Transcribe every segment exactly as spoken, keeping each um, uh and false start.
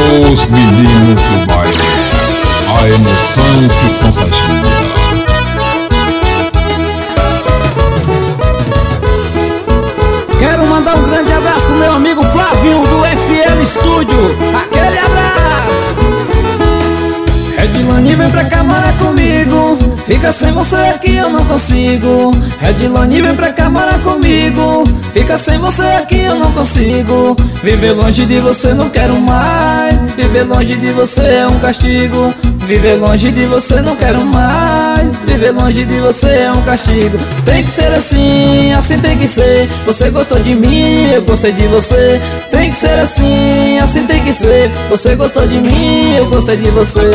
Os meninos do baile, a emoção que contagia. Quero mandar um grande abraço pro meu amigo Flavinho do F L Studio. Aquele abraço. Redilane, vem pra cá morar comigo. Fica sem você aqui eu não consigo. Redilane, vem pra cá morar comigo. Fica sem você aqui eu não consigo. Viver longe de você não quero mais. Viver longe de você é um castigo. Viver longe de você não quero mais. Viver longe de você é um castigo. Tem que ser assim, assim tem que ser. Você gostou de mim, eu gostei de você. Tem que ser assim, assim tem que ser. Você gostou de mim, eu gostei de você.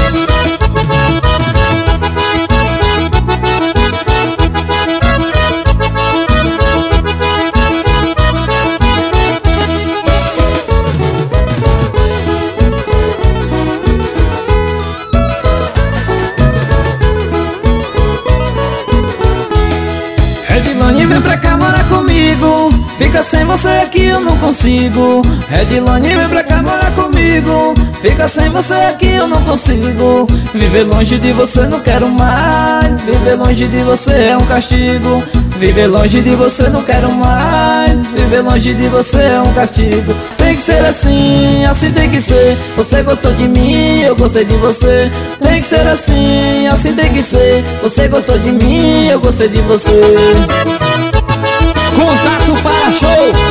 Redilane, vem pra cá morar comigo. Fica sem você aqui eu não consigo. Redilane, vem pra cá morar comigo. Fica sem você aqui eu não consigo. Viver longe de você não quero mais. Viver longe de você é um castigo. Viver longe de você não quero mais. Viver longe de você é um castigo. Tem que ser assim, assim tem que ser. Você gostou de mim, eu gostei de você. Tem que ser assim, assim tem que ser. Você gostou de mim, eu gostei de você. Contato para show